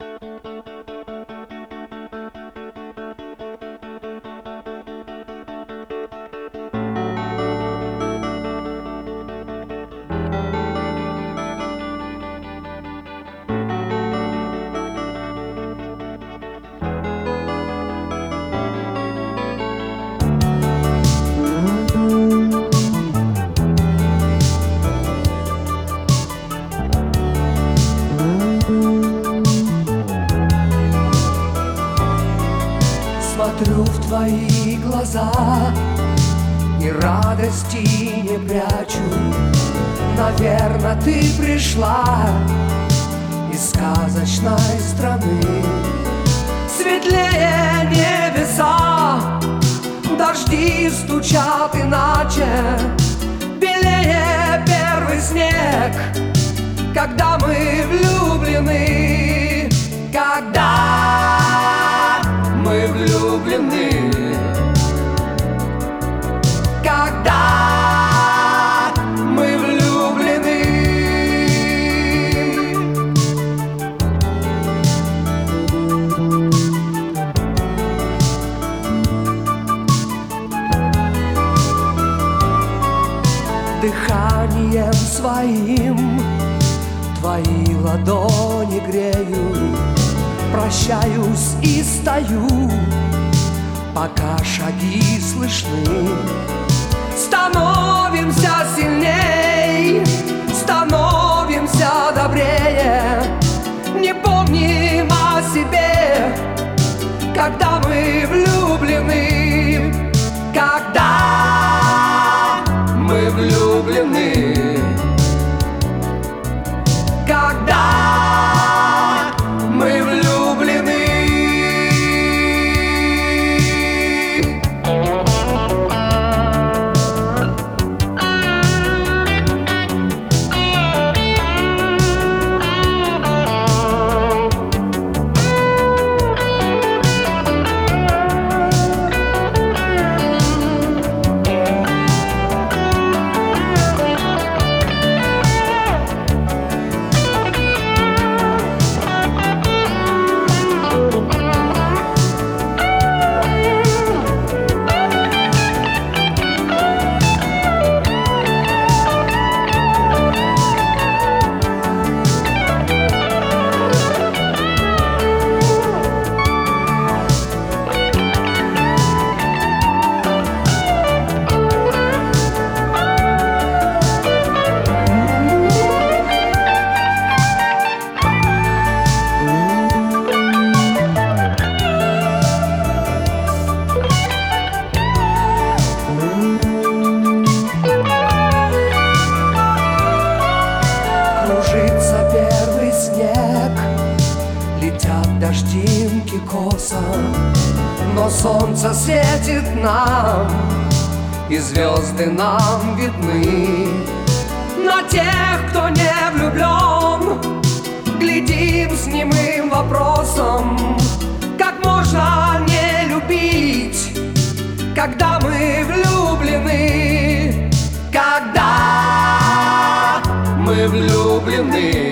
Смотрю в твои глаза и радости не прячу. Наверно, ты пришла из сказочной страны. Светлее небеса, дожди стучат иначе, белее первый снег, когда мы влюблены, когда мы влюблены, когда мы влюблены. Дыханием своим твои ладони грею, прощаюсь и стою, пока шаги слышны. Становимся сильней, становимся добрее, не помним о себе, когда мы влюблены, когда мы влюблены, когда мы влюблены. Первый снег, летят дождинки косо, но солнце светит нам, и звезды нам видны. На тех, кто не влюблен, глядим с немым вопросом: как можно не любить, когда мы влюблены, когда мы влюблены.